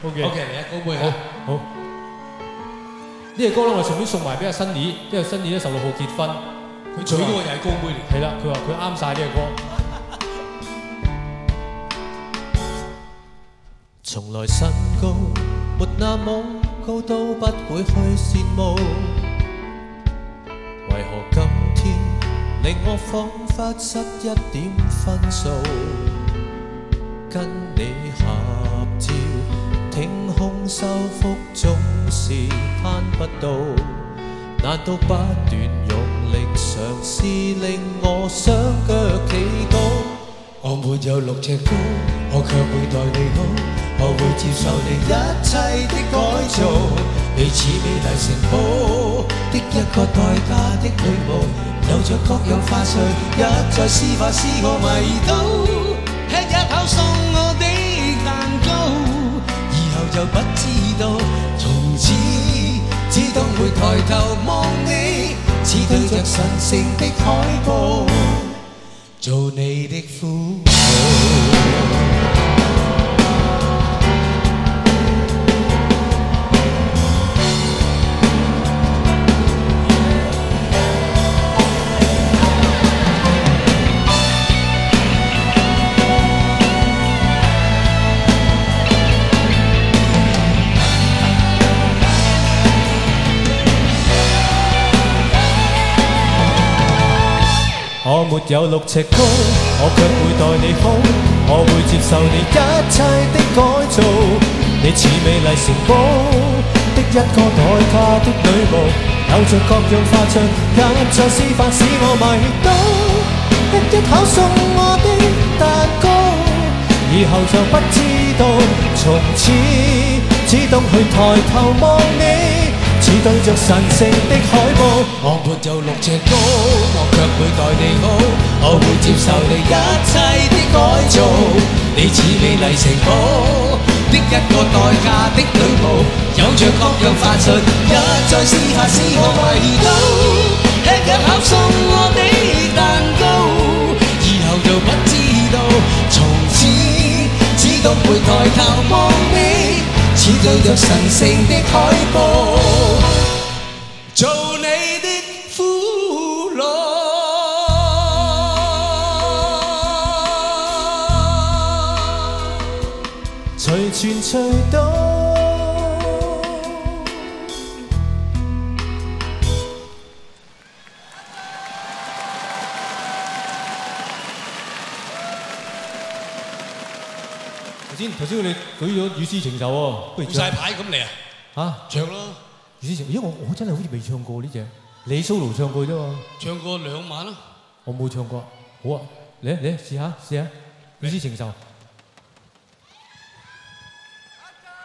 OK， 嚟啊，高妹啊！ 好。呢隻歌咧，我順便送埋俾阿 Sunny， 因為 Sunny 咧16號結婚， 佢娶嗰個又係高妹嚟。 係啦，佢話佢啱晒呢隻歌。 從來身高沒那麼高，都不會去羨慕。為何今天令我彷彿失一點分數？跟你合照，挺胸收腹總是攀不到，難道不斷用力嘗試令我雙腳企高？ 我沒有6尺高，我卻會待你好，我會接受你一切的改造。你似美麗城堡的一個待嫁的女巫，有着各樣花絮，一再施法使我迷倒。吃一口送我的蛋糕，以後就不知道，從此只當會抬頭望你，似對着神聖的海報，做你的俘虜。 我沒有6尺高，我卻會待你好，我會接受你一切的改造。你似美麗城堡的一個待嫁的女巫，有着各樣花樣，一再施法使我迷倒。吃一口送我的蛋糕，以後就不知道，從此只懂去抬頭望你，似對着神聖的海報。 我沒有6尺高，我卻會待你好，我會接受你一切的改造。你似美麗城堡的一個待嫁的女巫，有着各樣法術，一再施法使我迷倒。吃一口送我的蛋糕，以後就不知道，從此只懂會抬頭望你，似對着神聖的海報，做你的俘虜。 隨傳隨到。 頭先你舉咗《與詩情仇》喎，不如唔晒牌咁嚟啊！ 嚇， 唱咯！ 《與詩情仇》，我真係好似未唱過呢隻，你 solo 唱過啫嘛？ 唱過2晚啦。 我冇唱過，好啊，嚟試下《與詩情仇》。